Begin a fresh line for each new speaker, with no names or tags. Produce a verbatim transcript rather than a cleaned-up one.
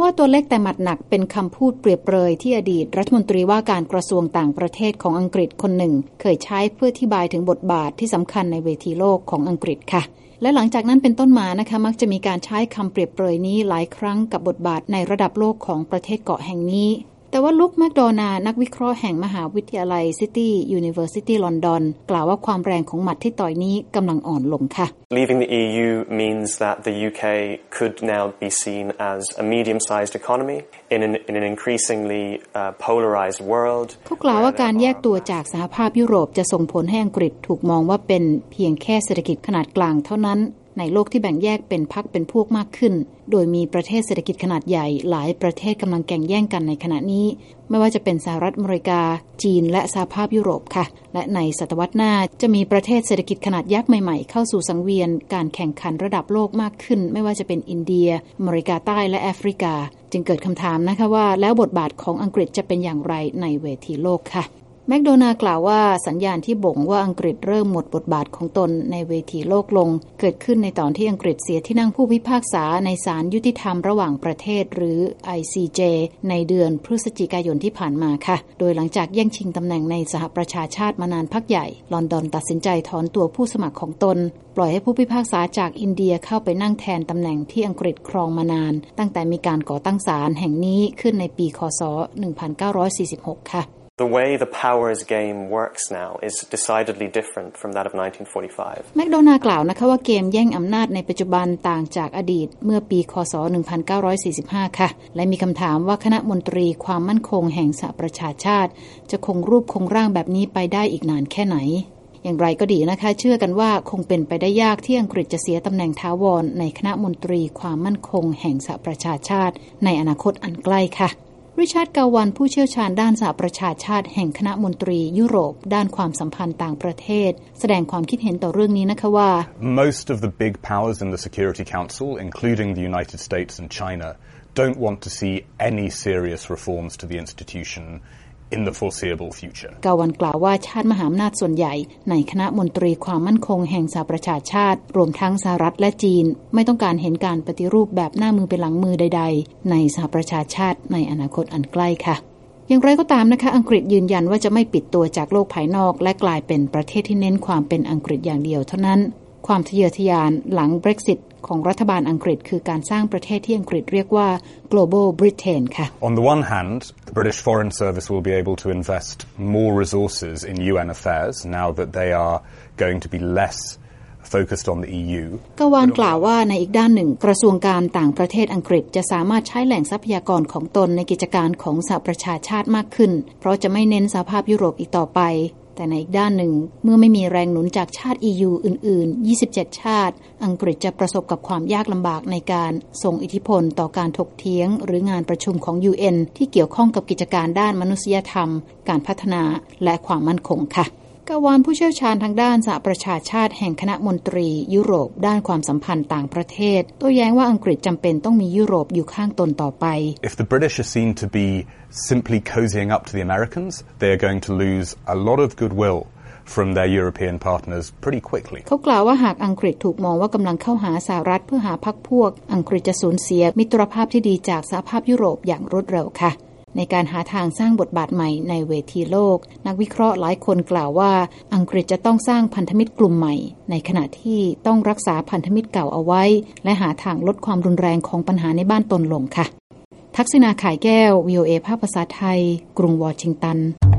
ำว่าตัวเล็กแต่หมัดหนักเป็นคำพูดเปรียบเปรยที่อดีตรัฐมนตรีว่าการกระทรวงต่างประเทศของอังกฤษคนหนึ่งเคยใช้เพื่ออธิบายถึงบทบาทที่สำคัญในเวทีโลกของอังกฤษค่ะและหลังจากนั้นเป็นต้นมานะคะมักจะมีการใช้คำเปรียบเปรยนี้หลายครั้งกับบทบาทในระดับโลกของประเทศเกาะแห่งนี้แต่ว่าลุคแมคโดนัลด์นักวิเคราะห์แห่งมหาวิทยาลัย City University London กล่าวว่าความแรงของหมัดที่ต่อยนี้กำลังอ่อนลงค่ะ
Leaving the อี ยู means that the ยู เค could now be seen as a medium-sized economy in an, in an increasingly uh, polarized world
เขากล่าวว่าการแยกตัวจากสหภาพยุโรปจะส่งผลให้อังกฤษถูกมองว่าเป็นเพียงแค่เศรษฐกิจขนาดกลางเท่านั้นในโลกที่แบ่งแยกเป็นพรรคเป็นพวกมากขึ้นโดยมีประเทศเศรษฐกิจขนาดใหญ่หลายประเทศกำลังแข่งแย่งกันในขณะนี้ไม่ว่าจะเป็นสหรัฐอเมริกาจีนและสหภาพยุโรปค่ะและในศตวรรษหน้าจะมีประเทศเศรษฐกิจขนาดยักษ์ใหม่ๆเข้าสู่สังเวียนการแข่งขันระดับโลกมากขึ้นไม่ว่าจะเป็นอินเดียอเมริกาใต้และแอฟริกาจึงเกิดคำถามนะคะว่าแล้วบทบาทของอังกฤษจะเป็นอย่างไรในเวทีโลกค่ะแมคโดนัลด์กล่าวว่าสัญญาณที่บ่งว่าอังกฤษเริ่มหมดบทบาทของตนในเวทีโลกลงเกิดขึ้นในตอนที่อังกฤษเสียที่นั่งผู้พิพากษาในศาลยุติธรรมระหว่างประเทศหรือ ไอ ซี เจ ในเดือนพฤศจิกายนที่ผ่านมาค่ะโดยหลังจากแย่งชิงตำแหน่งในสหประชาชาติมานานพักใหญ่ลอนดอนตัดสินใจถอนตัวผู้สมัครของตนปล่อยให้ผู้พิพากษาจากอินเดียเข้าไปนั่งแทนตำแหน่งที่อังกฤษครองมานานตั้งแต่มีการก่อตั้งศาลแห่งนี้ขึ้นในปีคศหนึ่งพันเก้าร้อยสี่สิบหกค่ะ
The way the powers game works now is decidedly different from that of nineteen forty-five
แมคโดนัลด์กล่าวนะคะว่าเกมแย่งอำนาจในปัจจุบันต่างจากอดีตเมื่อปีคศหนึ่งพันเก้าร้อยสี่สิบห้าค่ะและมีคำถามว่าคณะมนตรีความมั่นคงแห่งสหประชาชาติจะคงรูปคงร่างแบบนี้ไปได้อีกนานแค่ไหนอย่างไรก็ดีนะคะเชื่อกันว่าคงเป็นไปได้ยากที่อังกฤษจะเสียตำแหน่งถาวรในคณะมนตรีความมั่นคงแห่งสหประชาชาติในอนาคตอันใกล้ค่ะริชาร์ด กาวันผู้เชี่ยวชาญด้านสหประชาชาติแห่งคณะมนตรียุโรปด้านความสัมพันธ์ต่างประเทศแสดงความคิดเห็นต่อเรื่องนี้นะคะว่า
Most of the big powers in the Security Council, including the United States and China, don't want to see any serious reforms to the institution in the foreseeable future
กาวันกล่าวว่าชาติมหาอำนาจส่วนใหญ่ในคณะมนตรีความมั่นคงแห่งสหประชาชาติรวมทั้งสหรัฐและจีนไม่ต้องการเห็นการปฏิรูปแบบหน้ามือเป็นหลังมือใดๆในสหประชาชาติในอนาคตอันใกล้ค่ะอย่างไรก็ตามนะคะอังกฤษยืนยันว่าจะไม่ปิดตัวจากโลกภายนอกและกลายเป็นประเทศที่เน้นความเป็นอังกฤษอย่างเดียวเท่านั้นความทะเยอทะยานหลัง Brexit ของรัฐบาลอังกฤษคือการสร้างประเทศที่อังกฤษเรียกว่า Global Britain ค่ะ
On the one hand, the British Foreign Service will be able to invest more resources in ยู เอ็น affairs now that they are going to be less focused on the อี ยู
กวานกล่าวว่าในอีกด้านหนึ่งกระทรวงการต่างประเทศอังกฤษจะสามารถใช้แหล่งทรัพยากรของตนในกิจการของสหประชาชาติมากขึ้นเพราะจะไม่เน้นสหภาพยุโรปอีกต่อไปแต่ในอีกด้านหนึ่งเมื่อไม่มีแรงหนุนจากชาติ อี ยู อื่นๆยี่สิบเจ็ดชาติอังกฤษจะประสบกับความยากลำบากในการส่งอิทธิพลต่อการถกเถียงหรืองานประชุมของ ยู เอ็น ที่เกี่ยวข้องกับกิจการด้านมนุษยธรรมการพัฒนาและความมั่นคงค่ะกาวานผู้เชี่ยวชาญทางด้านสหประชาชาติแห่งคณะมนตรียุโรปด้านความสัมพันธ์ต่างประเทศโต้แย้งว่าอังกฤษจำเป็นต้องมียุโรปอยู่ข้างตนต่อไป
If the British are seen to be simply cozying up to the Americans, they are going to lose a lot of goodwill from their European partners pretty quickly
เขากล่าวว่าหากอังกฤษถูกมองว่ากำลังเข้าหาสหรัฐเพื่อหาพรรคพวกอังกฤษจะสูญเสียมิตรภาพที่ดีจากสหภาพยุโรปอย่างรวดเร็วค่ะในการหาทางสร้างบทบาทใหม่ในเวทีโลกนักวิเคราะห์หลายคนกล่าวว่าอังกฤษจะต้องสร้างพันธมิตรกลุ่มใหม่ในขณะที่ต้องรักษาพันธมิตรเก่าเอาไว้และหาทางลดความรุนแรงของปัญหาในบ้านตนลงค่ะทักษิณา ข่ายแก้ว วี โอ เอ ภาคภาษาไทยกรุงวอชิงตัน